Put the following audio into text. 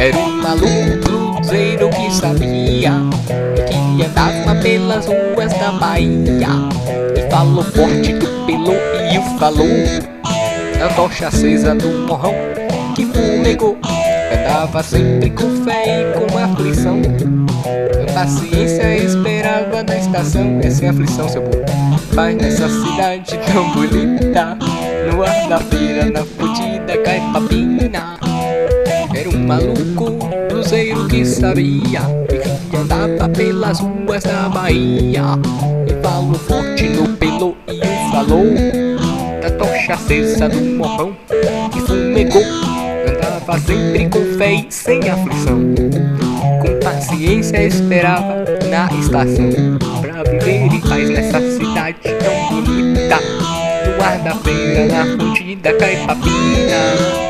Era um maluco cruzeiro que sabia que andava pelas ruas da Bahia e falou forte do Pelô e o falou a tocha acesa do morrão que fumegou. Andava sempre com fé e com aflição, com paciência esperava na estação. Essa é a aflição, seu burro, faz nessa cidade tão bonita, no ar da feira, na fudida Caipapina. Era um maluco cruzeiro que sabia que andava pelas ruas da Bahia e falou forte no Pelô e o falou da tocha acesa do morrão que fumegou. Andava sempre com fé e sem aflição, com paciência esperava na estação, pra viver em paz nessa cidade tão bonita, no ar da feira, na fudida Caipapina.